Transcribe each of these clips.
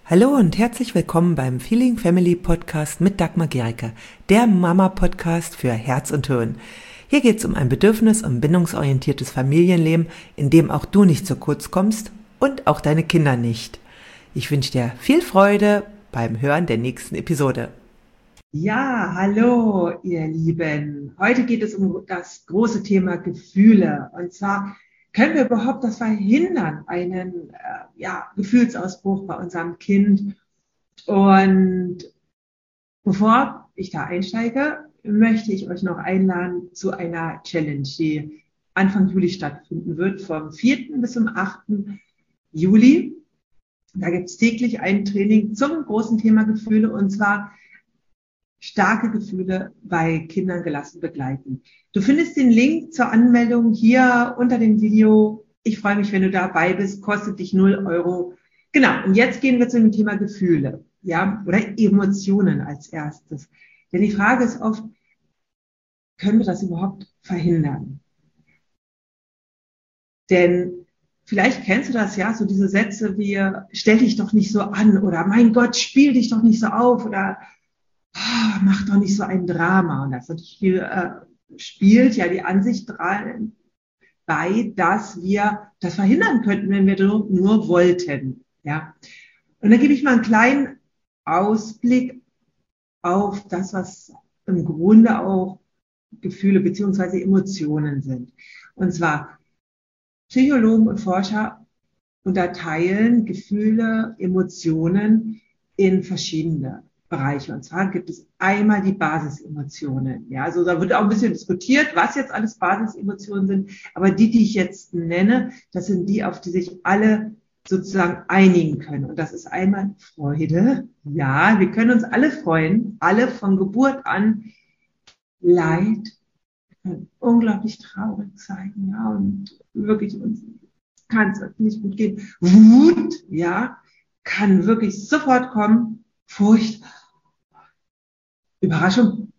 Hallo und herzlich willkommen beim Feeling Family Podcast mit Dagmar Gericke, der Mama-Podcast für Herz und Hirn. Hier geht es um ein bedürfnis- und bindungsorientiertes Familienleben, in dem auch du nicht zu kurz kommst und auch deine Kinder nicht. Ich wünsche dir viel Freude beim Hören der nächsten Episode. Ja, hallo ihr Lieben. Heute geht es um das große Thema Gefühle. Und zwar, können wir überhaupt das verhindern, einen Gefühlsausbruch bei unserem Kind? Und bevor ich da einsteige, möchte ich euch noch einladen zu einer Challenge, die Anfang Juli stattfinden wird, vom 4. bis zum 8. Juli. Da gibt es täglich ein Training zum großen Thema Gefühle, und zwar starke Gefühle bei Kindern gelassen begleiten. Du findest den Link zur Anmeldung hier unter dem Video. Ich freue mich, wenn du dabei bist. Kostet dich 0 Euro. Genau. Und jetzt gehen wir zu dem Thema Gefühle, ja, oder Emotionen als erstes. Denn die Frage ist oft, können wir das überhaupt verhindern? Denn vielleicht kennst du das, ja, so diese Sätze wie, stell dich doch nicht so an, oder mein Gott, spiel dich doch nicht so auf, oder mach doch nicht so ein Drama. Und das spielt ja die Ansicht bei, dass wir das verhindern könnten, wenn wir nur wollten. Ja. Und da gebe ich mal einen kleinen Ausblick auf das, was im Grunde auch Gefühle beziehungsweise Emotionen sind. Und zwar Psychologen und Forscher unterteilen Gefühle, Emotionen in verschiedene Bereiche. Und zwar gibt es einmal die Basisemotionen. Ja, also da wird auch ein bisschen diskutiert, was jetzt alles Basisemotionen sind. Aber die ich jetzt nenne, das sind die, auf die sich alle sozusagen einigen können. Und das ist einmal Freude. Ja, wir können uns alle freuen, alle von Geburt an. Leid, wir können unglaublich traurig sein, ja, und wirklich uns kann es nicht gut gehen. Wut, ja, kann wirklich sofort kommen. Furcht, Überraschung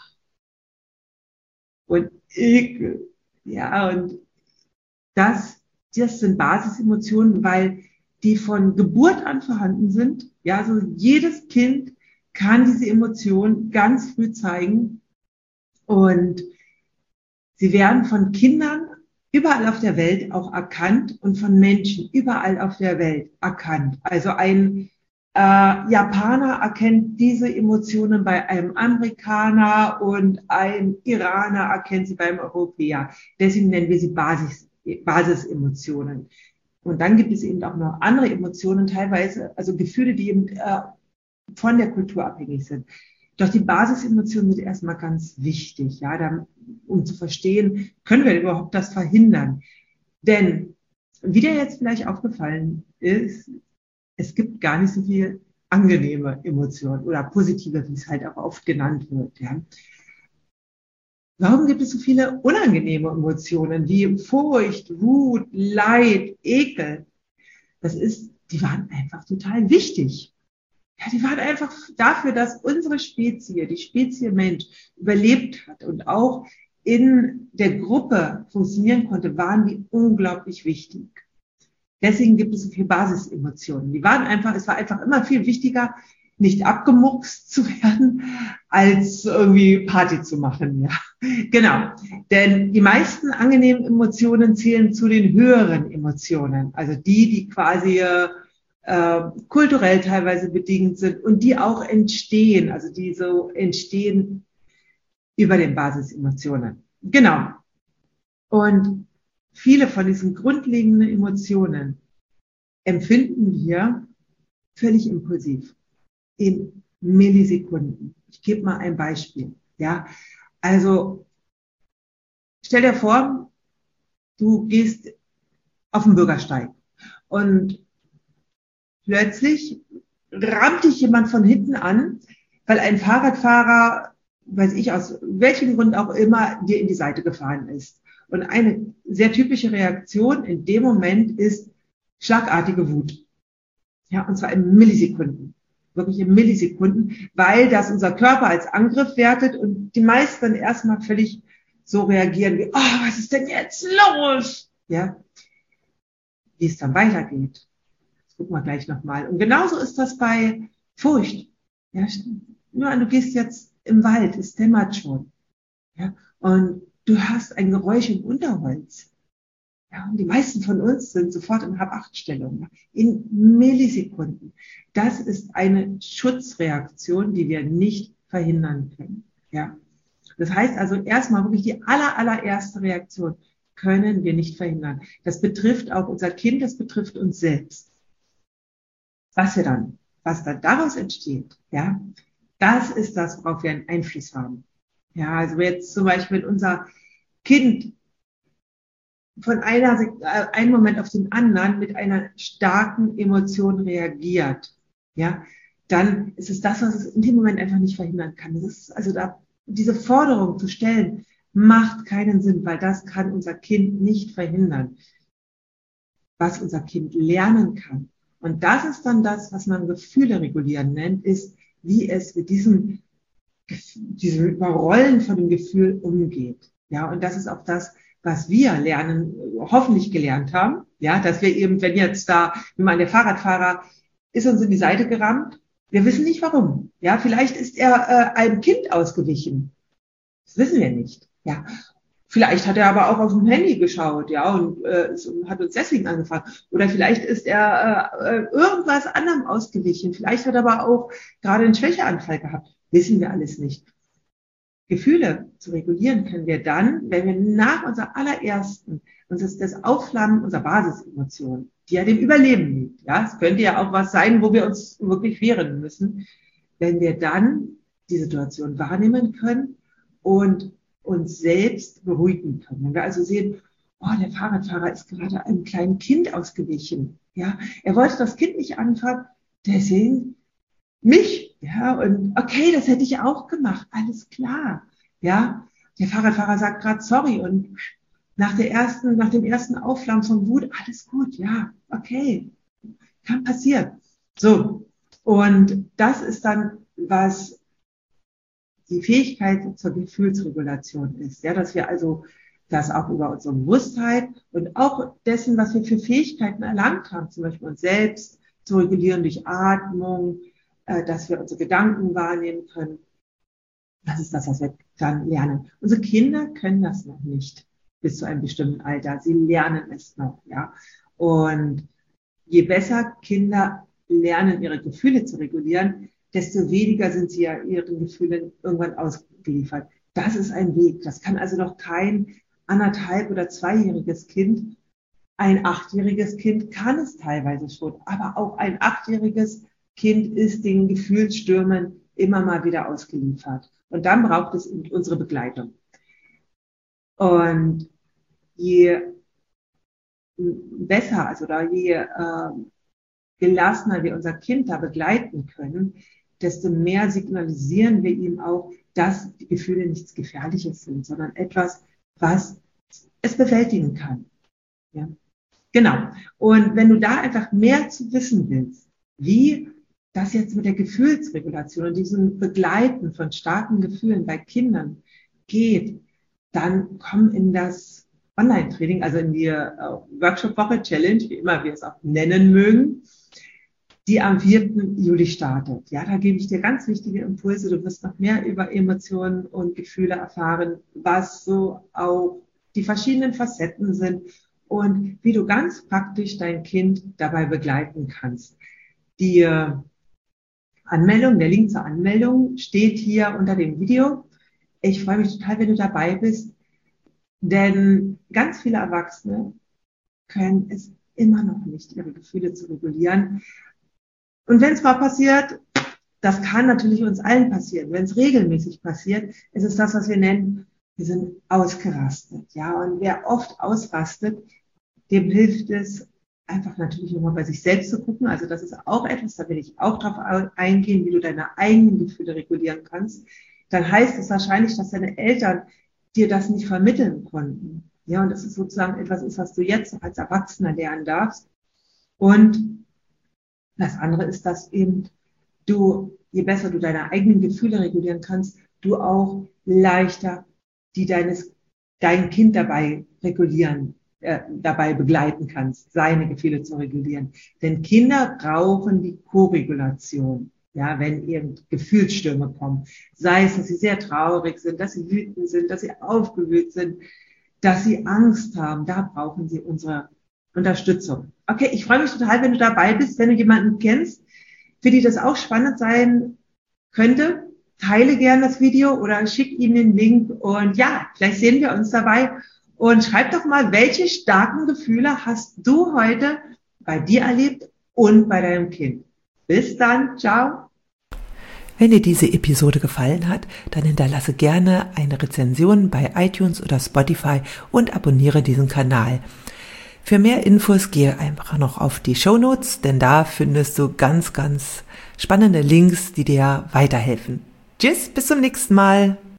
und Ekel. Ja, und das sind Basisemotionen, weil die von Geburt an vorhanden sind. Ja, also jedes Kind kann diese Emotionen ganz früh zeigen, und sie werden von Kindern überall auf der Welt auch erkannt und von Menschen überall auf der Welt erkannt. Also ein Japaner erkennt diese Emotionen bei einem Amerikaner und ein Iraner erkennt sie beim Europäer. Deswegen nennen wir sie Basisemotionen. Und dann gibt es eben auch noch andere Emotionen, teilweise, also Gefühle, die eben von der Kultur abhängig sind. Doch die Basisemotionen sind erstmal ganz wichtig, ja, um zu verstehen, können wir überhaupt das verhindern? Denn, wie dir jetzt vielleicht aufgefallen ist, es gibt gar nicht so viel angenehme Emotionen oder positive, wie es halt auch oft genannt wird, ja. Warum gibt es so viele unangenehme Emotionen wie Furcht, Wut, Leid, Ekel? Die waren einfach total wichtig. Ja, die waren einfach dafür, dass unsere Spezies, die Spezies Mensch, überlebt hat und auch in der Gruppe funktionieren konnte, waren die unglaublich wichtig. Deswegen gibt es so viele Basisemotionen. Es war einfach immer viel wichtiger, nicht abgemuckst zu werden, als irgendwie Party zu machen, ja. Genau. Denn die meisten angenehmen Emotionen zählen zu den höheren Emotionen. Also die quasi kulturell teilweise bedingt sind und die auch entstehen, also die so entstehen über den Basisemotionen. Genau. Und viele von diesen grundlegenden Emotionen empfinden wir völlig impulsiv in Millisekunden. Ich gebe mal ein Beispiel. Ja, also stell dir vor, du gehst auf den Bürgersteig und plötzlich rammt dich jemand von hinten an, weil ein Fahrradfahrer, weiß ich aus welchem Grund auch immer, dir in die Seite gefahren ist. Und eine sehr typische Reaktion in dem Moment ist schlagartige Wut. Ja, und zwar in Millisekunden. Wirklich in Millisekunden, weil das unser Körper als Angriff wertet und die meisten dann erstmal völlig so reagieren wie, oh, was ist denn jetzt los? Ja, wie es dann weitergeht. Das gucken wir gleich nochmal. Und genauso ist das bei Furcht. Ja, nur du gehst jetzt im Wald, es dämmert schon. Ja, und du hörst ein Geräusch im Unterholz. Ja, und die meisten von uns sind sofort in Hab-Acht-Stellung, in Millisekunden. Das ist eine Schutzreaktion, die wir nicht verhindern können. Ja, das heißt also erstmal wirklich die allererste Reaktion können wir nicht verhindern. Das betrifft auch unser Kind, das betrifft uns selbst. Was dann daraus entsteht, ja, das ist das, worauf wir einen Einfluss haben. Ja, also jetzt zum Beispiel, wenn unser Kind von einem Moment auf den anderen mit einer starken Emotion reagiert, ja, dann ist es das, was es in dem Moment einfach nicht verhindern kann. Das ist also diese Forderung zu stellen, macht keinen Sinn, weil das kann unser Kind nicht verhindern. Was unser Kind lernen kann. Und das ist dann das, was man Gefühle regulieren nennt, ist, wie es mit diesem Überrollen von dem Gefühl umgeht. Ja, und das ist auch das, was wir lernen, hoffentlich gelernt haben. Ja, dass wir eben, wenn jetzt da, wie man der Fahrradfahrer ist uns in die Seite gerammt, wir wissen nicht warum. Ja, vielleicht ist er einem Kind ausgewichen. Das wissen wir nicht. Ja, vielleicht hat er aber auch auf dem Handy geschaut, ja, und hat uns deswegen angefangen. Oder vielleicht ist er irgendwas anderem ausgewichen. Vielleicht hat er aber auch gerade einen Schwächeanfall gehabt. Wissen wir alles nicht. Gefühle zu regulieren können wir dann, wenn wir nach unserer allerersten, und das ist das Aufflammen unserer Basisemotionen, die ja dem Überleben liegt. Ja, es könnte ja auch was sein, wo wir uns wirklich wehren müssen. Wenn wir dann die Situation wahrnehmen können und uns selbst beruhigen können. Wenn wir also sehen, oh, der Fahrradfahrer ist gerade einem kleinen Kind ausgewichen. Ja, er wollte das Kind nicht anfahren, deswegen mich. Ja, und okay, das hätte ich auch gemacht. Alles klar. Ja, der Fahrradfahrer sagt gerade sorry und nach dem ersten Aufflammen von Wut, alles gut. Ja, okay. Kann passieren. So. Und das ist dann, was die Fähigkeit zur Gefühlsregulation ist. Ja, dass wir also das auch über unsere Bewusstheit und auch dessen, was wir für Fähigkeiten erlangt haben, zum Beispiel uns selbst zu regulieren durch Atmung, dass wir unsere Gedanken wahrnehmen können. Das ist das, was wir dann lernen. Unsere Kinder können das noch nicht bis zu einem bestimmten Alter. Sie lernen es noch, ja. Und je besser Kinder lernen, ihre Gefühle zu regulieren, desto weniger sind sie ja ihren Gefühlen irgendwann ausgeliefert. Das ist ein Weg. Das kann also noch kein 1,5- oder 2-jähriges Kind. Ein 8-jähriges Kind kann es teilweise schon, aber auch ein 8-jähriges Kind ist den Gefühlsstürmen immer mal wieder ausgeliefert. Und dann braucht es unsere Begleitung. Und je besser, also da je gelassener wir unser Kind da begleiten können, desto mehr signalisieren wir ihm auch, dass die Gefühle nichts Gefährliches sind, sondern etwas, was es bewältigen kann. Ja, genau. Und wenn du da einfach mehr zu wissen willst, wie das jetzt mit der Gefühlsregulation und diesem Begleiten von starken Gefühlen bei Kindern geht, dann komm in das Online-Training, also in die Workshop-Woche-Challenge, wie immer wir es auch nennen mögen, die am 4. Juli startet. Ja, da gebe ich dir ganz wichtige Impulse. Du wirst noch mehr über Emotionen und Gefühle erfahren, was so auch die verschiedenen Facetten sind und wie du ganz praktisch dein Kind dabei begleiten kannst. Die Anmeldung, der Link zur Anmeldung steht hier unter dem Video. Ich freue mich total, wenn du dabei bist, denn ganz viele Erwachsene können es immer noch nicht, ihre Gefühle zu regulieren. Und wenn es mal passiert, das kann natürlich uns allen passieren. Wenn es regelmäßig passiert, ist es das, was wir nennen, wir sind ausgerastet. Ja, und wer oft ausrastet, dem hilft es, einfach natürlich nochmal bei sich selbst zu gucken. Also das ist auch etwas, da will ich auch drauf eingehen, wie du deine eigenen Gefühle regulieren kannst. Dann heißt es wahrscheinlich, dass deine Eltern dir das nicht vermitteln konnten. Ja, und das ist sozusagen etwas ist, was du jetzt als Erwachsener lernen darfst. Und das andere ist, dass eben du, je besser du deine eigenen Gefühle regulieren kannst, du auch leichter dein Kind dabei regulieren dabei begleiten kannst, seine Gefühle zu regulieren. Denn Kinder brauchen die Koregulation. Ja, wenn eben Gefühlsstürme kommen, sei es, dass sie sehr traurig sind, dass sie wütend sind, dass sie aufgewühlt sind, dass sie Angst haben, da brauchen sie unsere Unterstützung. Okay, ich freue mich total, wenn du dabei bist, wenn du jemanden kennst, für die das auch spannend sein könnte. Teile gerne das Video oder schick ihm den Link und ja, vielleicht sehen wir uns dabei und schreib doch mal, welche starken Gefühle hast du heute bei dir erlebt und bei deinem Kind. Bis dann, ciao. Wenn dir diese Episode gefallen hat, dann hinterlasse gerne eine Rezension bei iTunes oder Spotify und abonniere diesen Kanal. Für mehr Infos gehe einfach noch auf die Shownotes, denn da findest du ganz, ganz spannende Links, die dir weiterhelfen. Tschüss, bis zum nächsten Mal.